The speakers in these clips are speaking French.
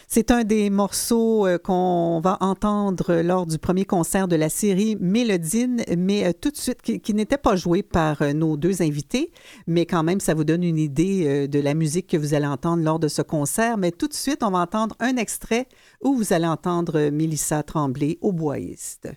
C'est un des morceaux qu'on va entendre lors du premier concert de la série Mélodine, mais tout de suite, qui n'était pas joué par nos deux invités, mais quand même, ça vous donne une idée de la musique que vous allez entendre lors de ce concert. Mais tout de suite, on va entendre un extrait où vous allez entendre Mélissa Tremblay, hautboyiste.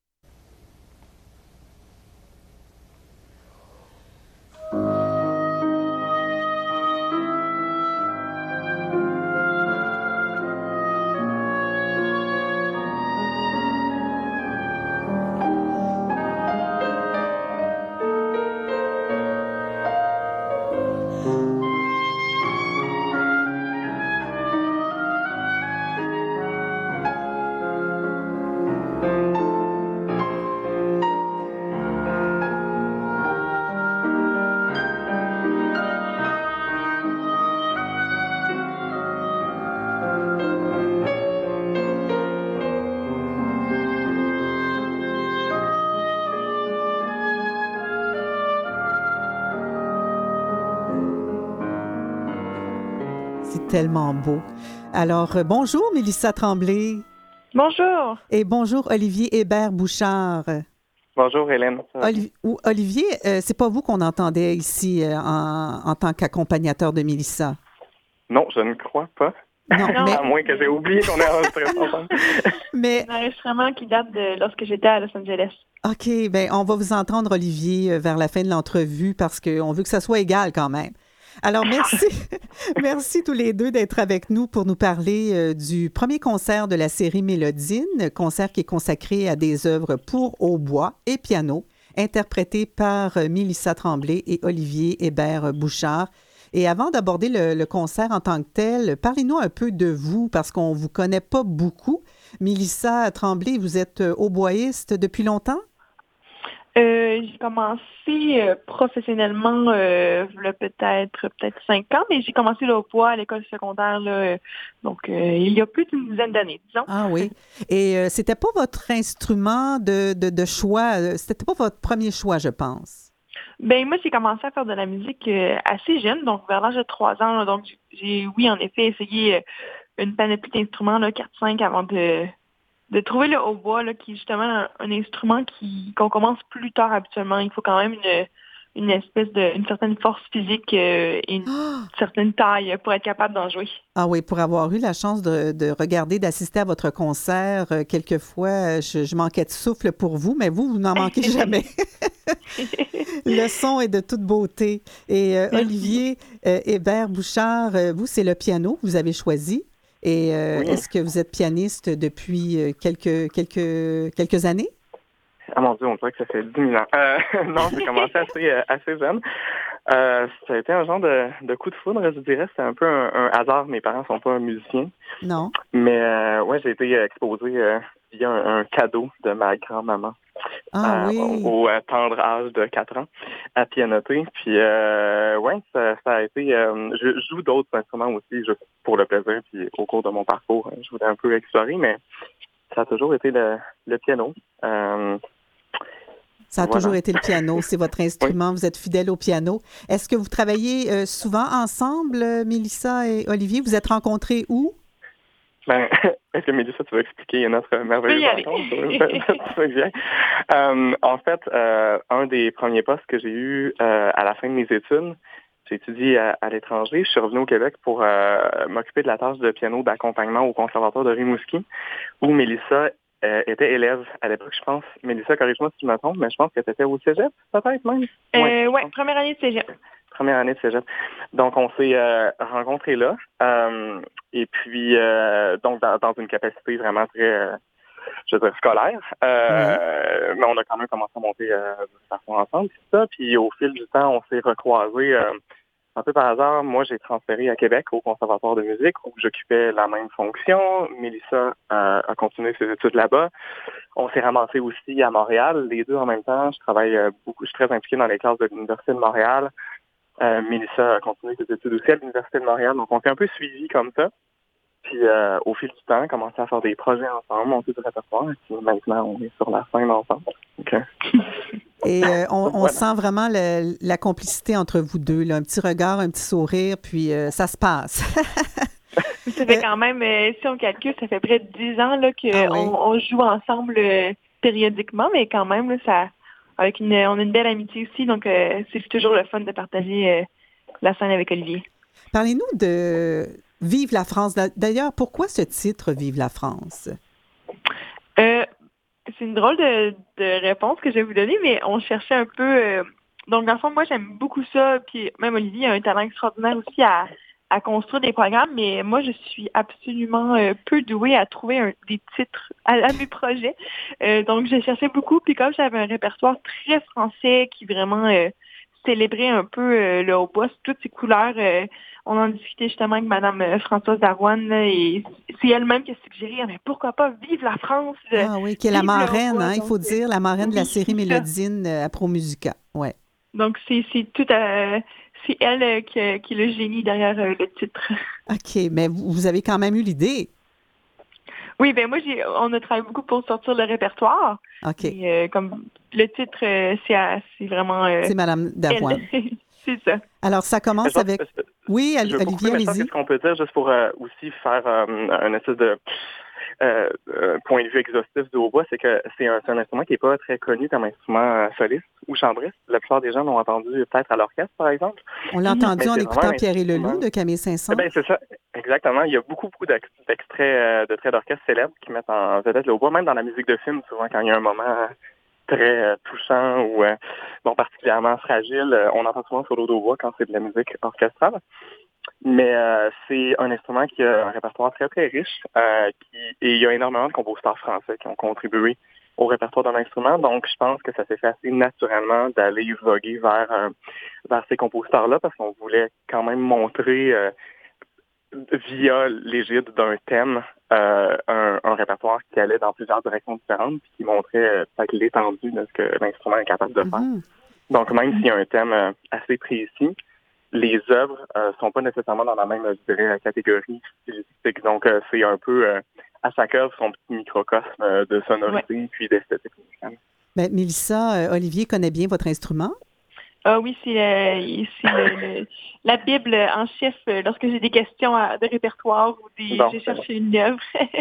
C'est tellement beau. Alors, bonjour Mélissa Tremblay. Bonjour. Et bonjour Olivier Hébert-Bouchard. Bonjour Hélène. Olivier, c'est pas vous qu'on entendait ici en tant qu'accompagnateur de Mélissa? Non, je ne crois pas. Non, mais... À moins que j'ai oublié qu'on ait enregistré ensemble. Mais... C'est un enregistrement qui date de lorsque j'étais à Los Angeles. OK, bien, on va vous entendre, Olivier, vers la fin de l'entrevue parce qu'on veut que ça soit égal quand même. Alors, merci. Merci tous les deux d'être avec nous pour nous parler du premier concert de la série Mélodine, concert qui est consacré à des œuvres pour hautbois et piano, interprétées par Mélissa Tremblay et Olivier Hébert-Bouchard. Et avant d'aborder le concert en tant que tel, parlez-nous un peu de vous, parce qu'on ne vous connaît pas beaucoup. Mélissa Tremblay, vous êtes hautboyiste depuis longtemps? J'ai commencé professionnellement il y a peut-être 5 ans, mais j'ai commencé le hautbois à l'école secondaire, donc il y a plus d'une dizaine d'années, disons. Ah oui. Et c'était pas votre instrument de choix, c'était pas votre premier choix, je pense. Ben moi, j'ai commencé à faire de la musique assez jeune, donc vers l'âge de 3 ans. Là, donc j'ai, oui, en effet, essayé une panoplie d'instruments, là, 4-5, avant de trouver le hautbois, là, qui est justement un instrument qu'on commence plus tard habituellement. Il faut quand même une certaine force physique et une certaine taille pour être capable d'en jouer. Ah oui, pour avoir eu la chance de regarder, d'assister à votre concert, quelquefois, je manquais de souffle pour vous, mais vous n'en manquez jamais. Le son est de toute beauté. Et Olivier Hébert-Bouchard, vous, c'est le piano que vous avez choisi. Et Oui. Est-ce que vous êtes pianiste depuis quelques années? Ah mon Dieu, on dirait que ça fait 10 000 ans. Non, j'ai commencé assez jeune. Ça a été un genre de coup de foudre, je dirais. C'était un peu un hasard. Mes parents sont pas musiciens. Non. Mais ouais, j'ai été exposé via un cadeau de ma grand-maman. Ah oui. Au tendre âge de 4 ans, à pianoter. Puis, ouais, ça a été... je joue d'autres instruments aussi, juste pour le plaisir. Puis, au cours de mon parcours, je voulais un peu explorer, mais ça a toujours été le piano. Ça a toujours été le piano, c'est votre instrument, oui. Vous êtes fidèle au piano. Est-ce que vous travaillez souvent ensemble, Mélissa et Olivier? Vous êtes rencontrés où? Ben, est-ce que Mélissa, tu veux expliquer notre merveilleuse rencontre? En fait, un des premiers postes que j'ai eu à la fin de mes études, j'ai étudié à l'étranger. Je suis revenu au Québec pour m'occuper de la tâche de piano d'accompagnement au Conservatoire de Rimouski, où Mélissa était élève à l'époque, je pense. Mélissa, corrige-moi si je me trompe, mais je pense que tu étais au cégep, peut-être même? Oui, première année de cégep. Première année de cégep. Donc, on s'est rencontrés là. Et puis, donc, dans une capacité vraiment très, je veux dire, scolaire. Mais on a quand même commencé à monter de façon ensemble, tout ça. Puis, au fil du temps, on s'est recroisés un peu par hasard. Moi, j'ai transféré à Québec au Conservatoire de musique où j'occupais la même fonction. Mélissa a continué ses études là-bas. On s'est ramassés aussi à Montréal, les deux en même temps. Je travaille beaucoup, je suis très impliqué dans les classes de l'Université de Montréal. Mélissa a continué ses études aussi à l'Université de Montréal. Donc, on s'est un peu suivis comme ça. Puis, au fil du temps, on a commencé à faire des projets ensemble, monter du répertoire. Et puis, maintenant, on est sur la scène ensemble. Okay. Et on sent vraiment la complicité entre vous deux, là. Un petit regard, un petit sourire, puis ça se passe. Ça fait quand même, si on calcule, ça fait près de 10 ans là, qu'on on joue ensemble périodiquement, mais quand même, là, on a une belle amitié aussi, donc c'est toujours le fun de partager la scène avec Olivier. Parlez-nous de Vive la France. D'ailleurs, pourquoi ce titre, Vive la France? C'est une drôle de réponse que je vais vous donner, mais on cherchait un peu... donc, dans le fond, moi, j'aime beaucoup ça, puis même Olivier a un talent extraordinaire aussi à construire des programmes, mais moi, je suis absolument peu douée à trouver des titres à mes projets. Donc, j'ai cherché beaucoup, puis comme j'avais un répertoire très français qui vraiment célébrait un peu le hautbois, toutes ses couleurs... on en discutait justement avec Mme Françoise Darouane, là, et c'est elle-même qui a suggéré, mais pourquoi pas Vive la France! Ah oui, qui est la marraine, hein, il faut dire, la marraine de la série oui, Mélodine à ProMusica. Ouais. Donc, c'est elle qui est le génie derrière le titre. OK, mais vous avez quand même eu l'idée. Oui, ben moi, on a travaillé beaucoup pour sortir le répertoire. OK. Et, comme le titre, c'est vraiment c'est Mme Darouane. C'est ça. Alors, ça commence avec... Oui, Olivier, allez-y. Qu'est-ce qu'on peut dire, juste pour aussi faire un espèce de point de vue exhaustif du hautbois, c'est que c'est un instrument qui n'est pas très connu comme instrument soliste ou chambriste. La plupart des gens l'ont entendu peut-être à l'orchestre, par exemple. On l'a entendu en écoutant Pierre et Leloup de Camille Saint-Saëns. Ben, c'est ça, exactement. Il y a beaucoup d'extraits de traits d'orchestre célèbres qui mettent en vedette le hautbois, même dans la musique de film, souvent quand il y a un moment très touchant ou particulièrement fragile, on entend souvent sur l'eau d'hautbois quand c'est de la musique orchestrale. Mais c'est un instrument qui a un répertoire très, très riche et il y a énormément de compositeurs français qui ont contribué au répertoire de l'instrument. Donc, je pense que ça s'est fait assez naturellement d'aller voguer vers ces compositeurs-là parce qu'on voulait quand même montrer via l'égide d'un thème un répertoire qui allait dans plusieurs directions différentes puis qui montrait peut-être l'étendue de ce que l'instrument est capable de faire. Donc, même s'il y a un thème assez précis, les œuvres sont pas nécessairement dans la même, je dirais, catégorie stylistique. Donc, c'est un peu à chaque œuvre son petit microcosme de sonorité puis d'esthétique musicale. Ben, Mélissa, Olivier connaît bien votre instrument? Ah oui, c'est la Bible en chef lorsque j'ai des questions de répertoire ou j'ai cherché une œuvre.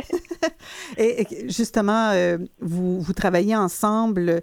Et justement, vous travaillez ensemble.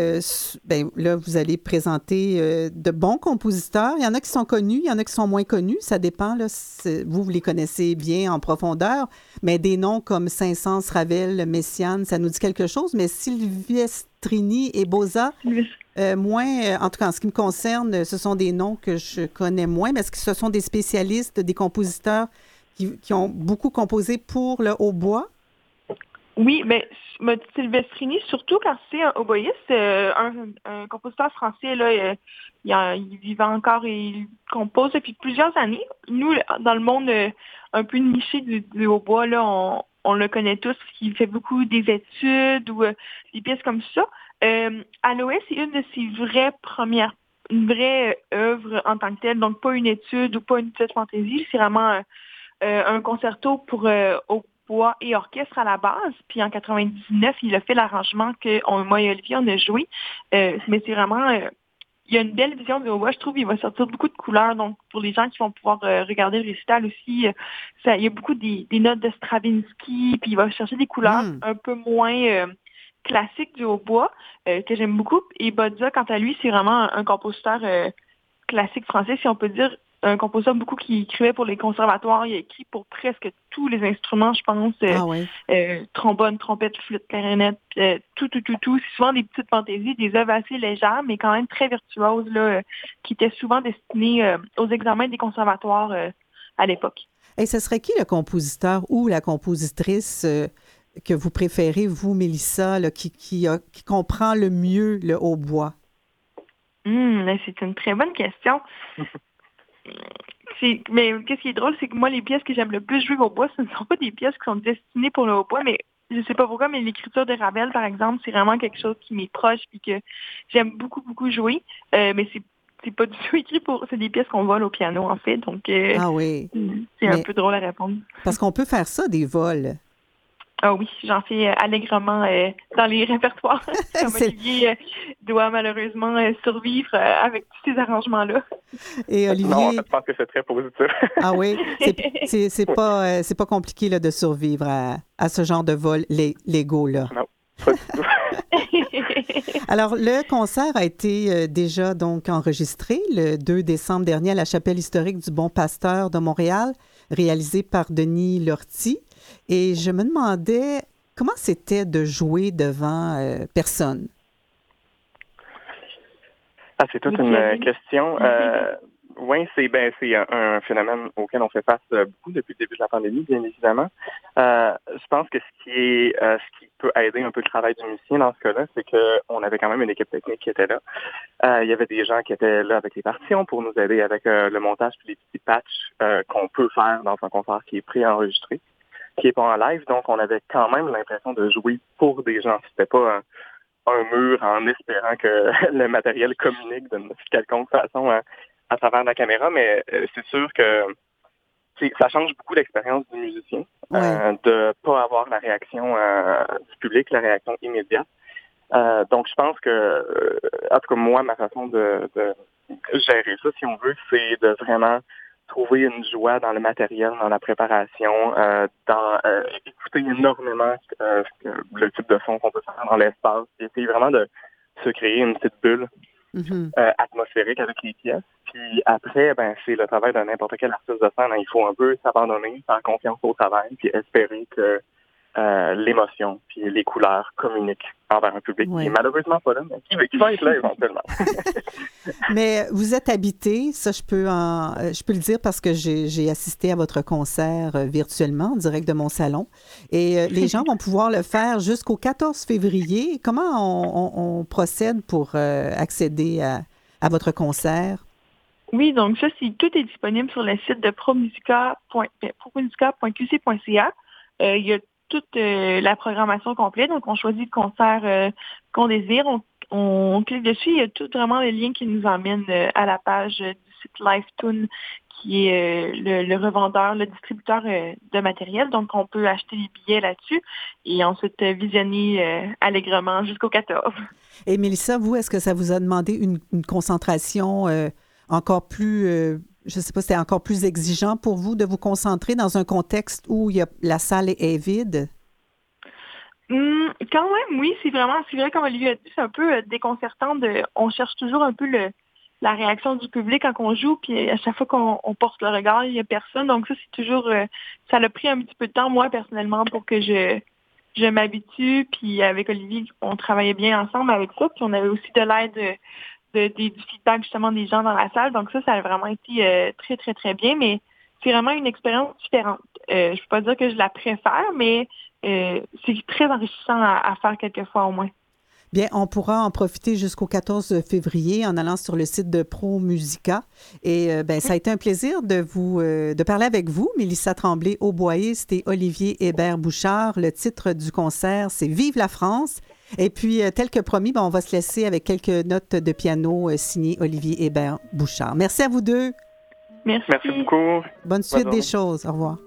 Là, vous allez présenter de bons compositeurs. Il y en a qui sont connus, il y en a qui sont moins connus. Ça dépend. Là, vous les connaissez bien en profondeur. Mais des noms comme Saint-Saëns, Ravel, Messiaen, ça nous dit quelque chose. Mais Silvestrini et Bozza... moins, en tout cas, en ce qui me concerne, ce sont des noms que je connais moins, mais est-ce que ce sont des spécialistes, des compositeurs qui ont beaucoup composé pour le hautbois? Oui, mais Silvestrini, surtout quand c'est un hautboyiste, un compositeur français, là, il vivait encore et il compose depuis plusieurs années. Nous, dans le monde un peu niché du hautbois, là, on le connaît tous, il fait beaucoup des études ou des pièces comme ça. Aloès, c'est une de ses une vraie œuvre en tant que telle, donc pas une étude ou pas une petite fantaisie, c'est vraiment un concerto pour hautbois et orchestre à la base. Puis en 99, il a fait l'arrangement que moi et Olivier, on a joué. Mais c'est vraiment... il y a une belle vision du hautbois, je trouve. Il va sortir beaucoup de couleurs. Donc, pour les gens qui vont pouvoir regarder le récital aussi, il y a beaucoup des notes de Stravinsky. Puis il va chercher des couleurs un peu moins... classique du hautbois, que j'aime beaucoup. Et Bozza, quant à lui, c'est vraiment un compositeur classique français, si on peut dire, un compositeur beaucoup qui écrivait pour les conservatoires. Il a écrit pour presque tous les instruments, je pense. Trombone, trompette, flûte, clarinette, tout. C'est souvent des petites fantaisies, des œuvres assez légères, mais quand même très virtuoses, là, qui étaient souvent destinées aux examens des conservatoires à l'époque. Et ce serait qui le compositeur ou la compositrice que vous préférez, vous, Mélissa, là, qui comprend le mieux le hautbois? C'est une très bonne question. Mais qu'est-ce qui est drôle, c'est que moi, les pièces que j'aime le plus jouer au hautbois, ce ne sont pas des pièces qui sont destinées pour le hautbois, mais je sais pas pourquoi, mais l'écriture de Ravel, par exemple, c'est vraiment quelque chose qui m'est proche et que j'aime beaucoup, beaucoup jouer. Mais c'est pas du tout écrit c'est des pièces qu'on vole au piano, en fait. Donc, oui. c'est un peu drôle à répondre. Parce qu'on peut faire ça, des vols. Ah oui, j'en fais allègrement dans les répertoires. Comme Olivier doit malheureusement survivre avec tous ces arrangements-là. Et Olivier... Non, en fait, je pense que c'est très positif. Ah oui, c'est pas compliqué là, de survivre à ce genre de vol légaux, là. Non, pas du tout. Alors, le concert a été déjà donc enregistré le 2 décembre dernier à la Chapelle historique du Bon Pasteur de Montréal, réalisé par Denis Lortie. Et je me demandais comment c'était de jouer devant personne. Ah, c'est toute une question. Oui, c'est un phénomène auquel on fait face beaucoup depuis le début de la pandémie, bien évidemment. Je pense que ce qui peut aider un peu le travail du musicien dans ce cas-là, c'est qu'on avait quand même une équipe technique qui était là. Il y avait des gens qui étaient là avec les partitions pour nous aider avec le montage puis les petits patchs qu'on peut faire dans un concert qui est préenregistré, qui est pas en live. Donc, on avait quand même l'impression de jouer pour des gens. C'était pas un mur en espérant que le matériel communique d'une quelconque façon à travers la caméra, mais c'est sûr que ça change beaucoup l'expérience du musicien de pas avoir la réaction du public, la réaction immédiate. Donc, je pense que, en tout cas, moi, ma façon de gérer ça, si on veut, c'est de vraiment trouver une joie dans le matériel, dans la préparation, dans écouter énormément le type de son qu'on peut faire dans l'espace, et essayer vraiment de se créer une petite bulle atmosphérique avec les pièces. Puis après, c'est le travail de n'importe quel artiste de scène. Il faut un peu s'abandonner, faire confiance au travail, puis espérer que l'émotion puis les couleurs communiquent envers un public qui est malheureusement pas là, mais qui va être là éventuellement. Mais vous êtes habité, ça je peux le dire parce que j'ai assisté à votre concert virtuellement en direct de mon salon et les gens vont pouvoir le faire jusqu'au 14 février. Comment on procède pour accéder à votre concert? Oui, donc ça, tout est disponible sur le site de promusica.qc.ca. Il y a toute la programmation complète. Donc, on choisit le concert qu'on désire. On clique dessus. Il y a tout vraiment les liens qui nous emmènent à la page du site LiveTune, qui est le revendeur, le distributeur de matériel. Donc, on peut acheter les billets là-dessus et ensuite visionner allègrement jusqu'au 14. Et Mélissa, vous, est-ce que ça vous a demandé une concentration encore plus... je ne sais pas, c'était encore plus exigeant pour vous de vous concentrer dans un contexte où la salle est vide? Quand même, oui. C'est vrai, comme Olivier a dit, c'est un peu déconcertant. On cherche toujours un peu la réaction du public quand on joue, puis à chaque fois qu'on porte le regard, il n'y a personne. Donc ça, c'est toujours... ça a pris un petit peu de temps, moi, personnellement, pour que je m'habitue. Puis avec Olivier, on travaillait bien ensemble avec ça. Puis on avait aussi de l'aide... du feedback justement des gens dans la salle. Donc ça a vraiment été très, très, très bien, mais c'est vraiment une expérience différente. Je ne peux pas dire que je la préfère, mais c'est très enrichissant à faire quelques fois au moins. Bien, on pourra en profiter jusqu'au 14 février en allant sur le site de ProMusica. Et ça a été un plaisir de parler avec vous, Mélissa Tremblay-Auboyiste et Olivier Hébert-Bouchard. Le titre du concert, c'est « Vive la France ». Et puis, tel que promis, on va se laisser avec quelques notes de piano signées Olivier Hébert-Bouchard. Merci à vous deux. Merci. Merci beaucoup. Bonne suite des choses. Au revoir.